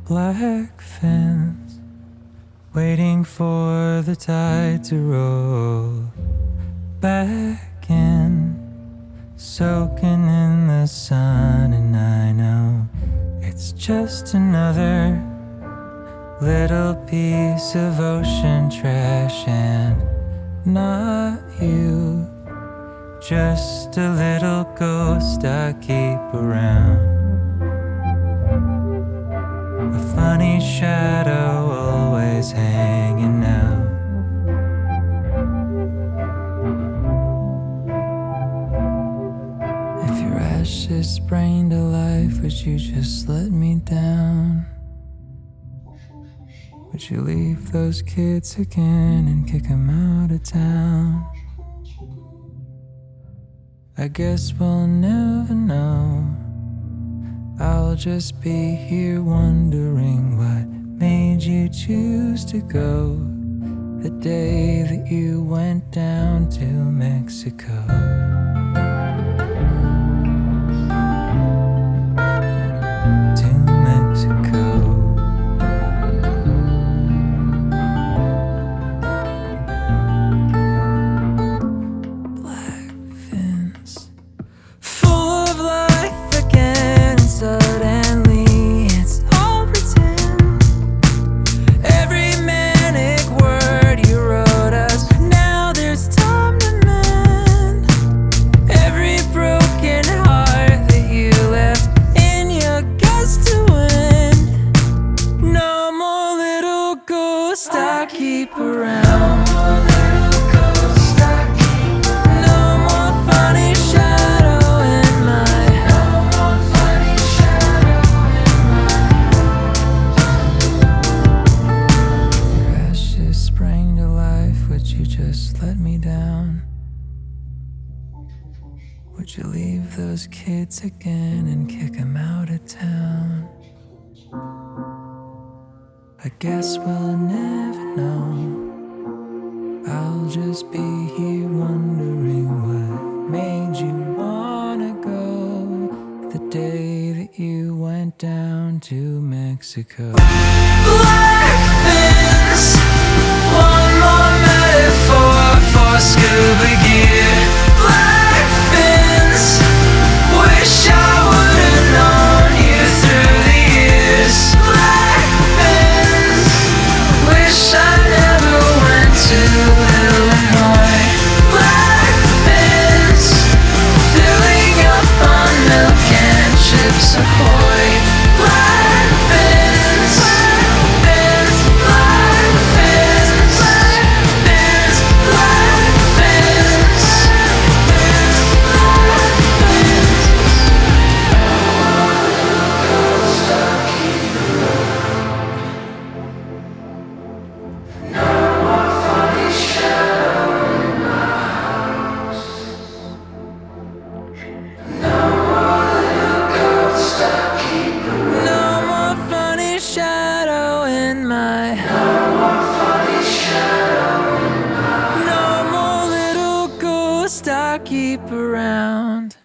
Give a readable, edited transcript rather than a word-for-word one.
Black fins, waiting for the tide to roll back in, soaking in the sun. And I know it's just another little piece of ocean trash, and not you, just a little ghost I keep around. A funny shadow always hanging out. If your ashes sprang to life, would you just let me down? Would you leave those kids again and kick them out of town? I guess we'll never know. I'll just be here wondering what made you choose to go the day that you went down to Mexico. To Mexico. Black fins, full of life again. Suddenly it's all pretend. Every manic word you wrote us, now there's time to mend. Every broken heart that you left in your guts to win. No more little ghosts I keep around. Would you just let me down? Would you leave those kids again and kick them out of town? I guess we'll never know. I'll just be here wondering what made you wanna go the day that you went down to Mexico. Black fins, one more metaphor for scuba gear. Black fins, wish I would've known you through the years. Black fins, wish I never went to Illinois. Black fins, filling up on milk and chips ahoy. Black fins, fins, black fins, fins, black fins, no more funny shadow in my no more little ghost I keep around.